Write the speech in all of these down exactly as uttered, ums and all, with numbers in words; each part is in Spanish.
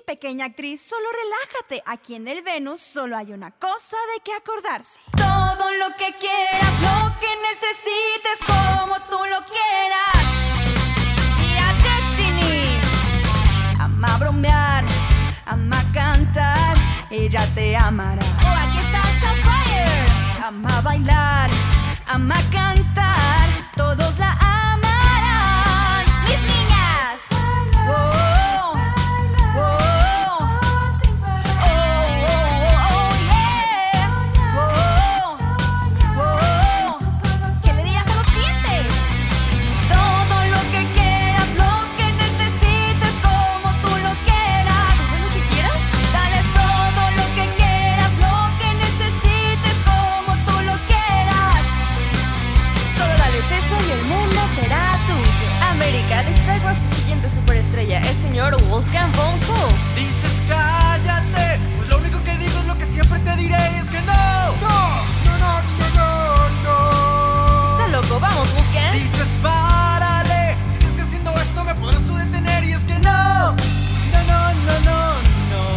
pequeña actriz, solo relájate. Aquí en el Venus solo hay una cosa de que acordarse. Todo lo que quieras, lo que necesites, como tú lo quieras. Mira Destiny. Ama bromear, ama cantar, ella te amará. Oh, aquí está Sapphire. Ama bailar, ama cantar, todos la amarán. Mis niñas. Oh. Les traigo a su siguiente superestrella, el señor Wolfgang von Kohl. Dices cállate, pues lo único que digo es lo que siempre te diré, es que no, no, no, no, no, no, no. Está loco, vamos Wolfgang. Dices párale, si crees que haciendo esto me podrás tú detener y es que no, no, no, no, no, no.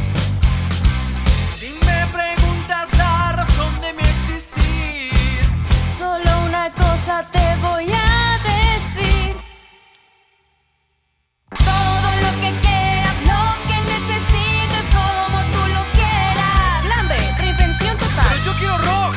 Si me preguntas la razón de mi existir, solo una cosa te voy a decir. Todo lo que quieras, lo que necesites, como tú lo quieras. Lambe, reinvención total. Pero yo quiero rock.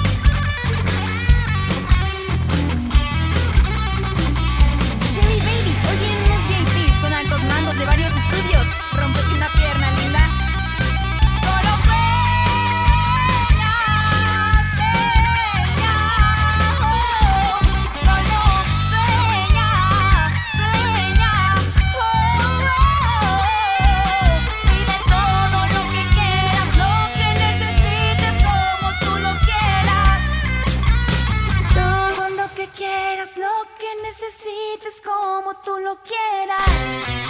Sherry Baby, hoy vienen unos V I P, son altos mandos de varios estudios. Rómpete una pierna, linda. Solo sueña, sueña, oh, solo sueña, sueña, oh, oh. Pide todo lo que quieras, lo que necesites, como tú lo quieras. Todo lo que quieras, lo que necesites, como tú lo quieras.